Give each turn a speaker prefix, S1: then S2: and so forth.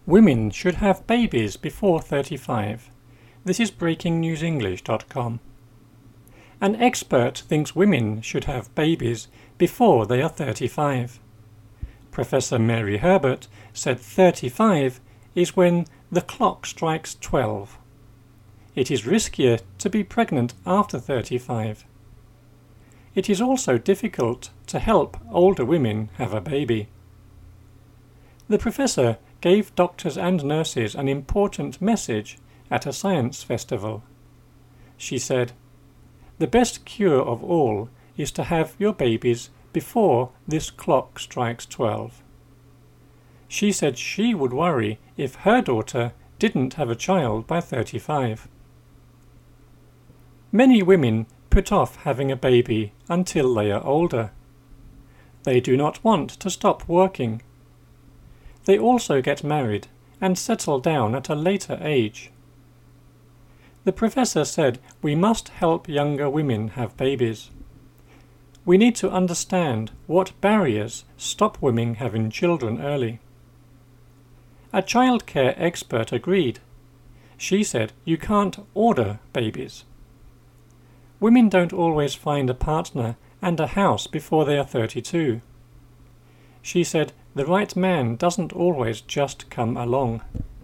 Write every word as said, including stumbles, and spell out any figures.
S1: Women should have babies before thirty-five. This is breaking news english dot com. An expert thinks women should have babies before they are thirty-five. Professor Mary Herbert said thirty-five is when the clock strikes twelve. It is riskier to be pregnant after thirty-five. It is also difficult to help older women have a baby. The professor gave doctors and nurses an important message at a science festival. She said, "The best cure of all is to have your babies before this clock strikes twelve." She said she would worry if her daughter didn't have a child by thirty-five. Many women put off having a baby until they are older. They do not want to stop working. They also get married and settle down at a later age. The professor said we must help younger women have babies. We need to understand what barriers stop women having children early. A childcare expert agreed. She said you can't order babies. Women don't always find a partner and a house before they are thirty-two. She said the right man doesn't always just come along.